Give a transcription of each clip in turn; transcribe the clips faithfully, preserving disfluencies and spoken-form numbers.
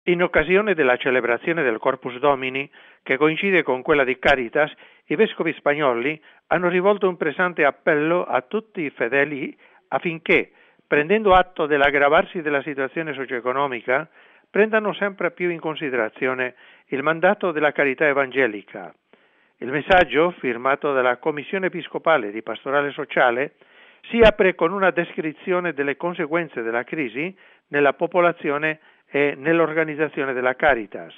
In occasione della celebrazione del Corpus Domini, che coincide con quella di Caritas, i vescovi spagnoli hanno rivolto un pressante appello a tutti i fedeli affinché, prendendo atto dell'aggravarsi della situazione socio-economica, prendano sempre più in considerazione il mandato della carità evangelica. Il messaggio, firmato dalla Commissione Episcopale di Pastorale Sociale, si apre con una descrizione delle conseguenze della crisi nella popolazione e nell'organizzazione della Caritas.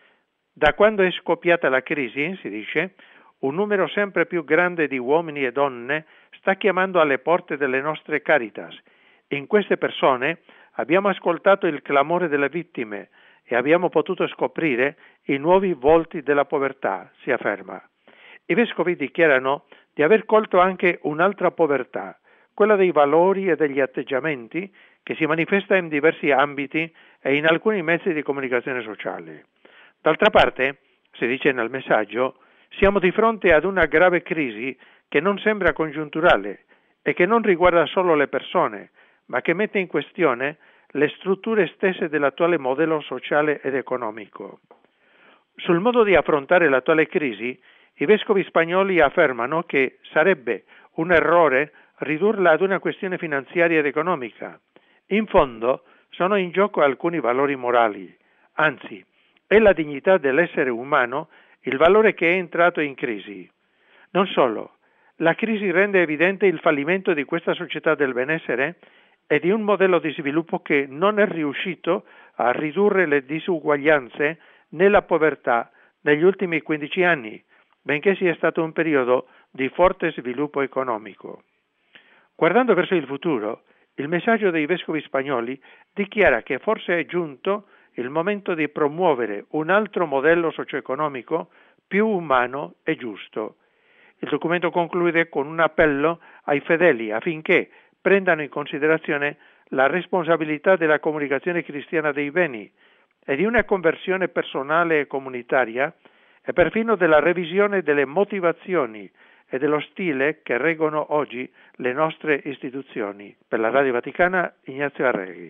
Da quando è scoppiata la crisi, si dice, un numero sempre più grande di uomini e donne sta chiamando alle porte delle nostre Caritas. In queste persone abbiamo ascoltato il clamore delle vittime e abbiamo potuto scoprire i nuovi volti della povertà, si afferma. I vescovi dichiarano di aver colto anche un'altra povertà, quella dei valori e degli atteggiamenti che si manifesta in diversi ambiti e in alcuni mezzi di comunicazione sociale. D'altra parte, si dice nel messaggio, siamo di fronte ad una grave crisi che non sembra congiunturale e che non riguarda solo le persone, ma che mette in questione le strutture stesse dell'attuale modello sociale ed economico. Sul modo di affrontare l'attuale crisi, i vescovi spagnoli affermano che sarebbe un errore ridurla ad una questione finanziaria ed economica. In fondo, sono in gioco alcuni valori morali, anzi, è la dignità dell'essere umano il valore che è entrato in crisi. Non solo, la crisi rende evidente il fallimento di questa società del benessere e di un modello di sviluppo che non è riuscito a ridurre le disuguaglianze né la povertà negli ultimi quindici anni, benché sia stato un periodo di forte sviluppo economico. Guardando verso il futuro, il messaggio dei vescovi spagnoli dichiara che forse è giunto il momento di promuovere un altro modello socio-economico più umano e giusto. Il documento conclude con un appello ai fedeli affinché prendano in considerazione la responsabilità della comunicazione cristiana dei beni e di una conversione personale e comunitaria e perfino della revisione delle motivazioni e dello stile che reggono oggi le nostre istituzioni. Per la Radio Vaticana, Ignazio Arreghi.